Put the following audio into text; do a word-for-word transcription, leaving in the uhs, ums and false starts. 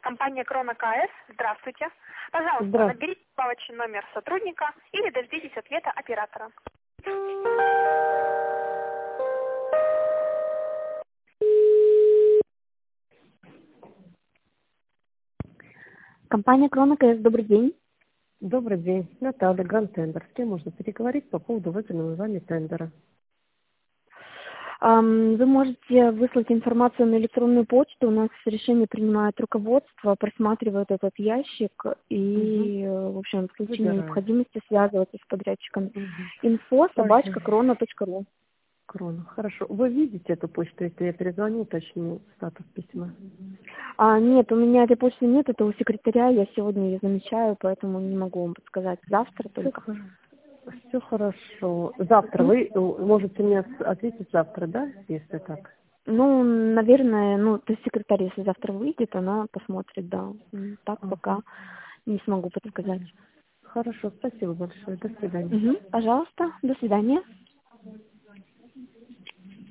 Компания Крона КС. Здравствуйте. Пожалуйста, Здравствуйте. наберите справочный номер сотрудника или дождитесь ответа оператора. Компания Крона КС, добрый день. Добрый день. Наталья, Гранд Тендер. С кем можно переговорить по поводу выданного вами тендера? Ам, Вы можете выслать информацию на электронную почту. У нас решение принимает руководство, просматривает этот ящик и, э, в общем, в случае Выбираю. необходимости связываться с подрядчиком. Угу. Инфо собачка Понятно. крона точка ру. Крона. Хорошо. Вы видите эту почту, если я перезвоню, уточню статус письма? А, нет, у меня этой почты нет, это у секретаря, я сегодня ее замечаю, поэтому не могу вам подсказать. Завтра Все, только. все хорошо. Завтра вы э, можете мне от- ответить завтра, да, если так? Ну, наверное, ну, то есть секретарь, если завтра выйдет, она посмотрит, да. М, Так Ага. пока не смогу подсказать. Хорошо, спасибо большое. До свидания. Мгм. Пожалуйста, до свидания.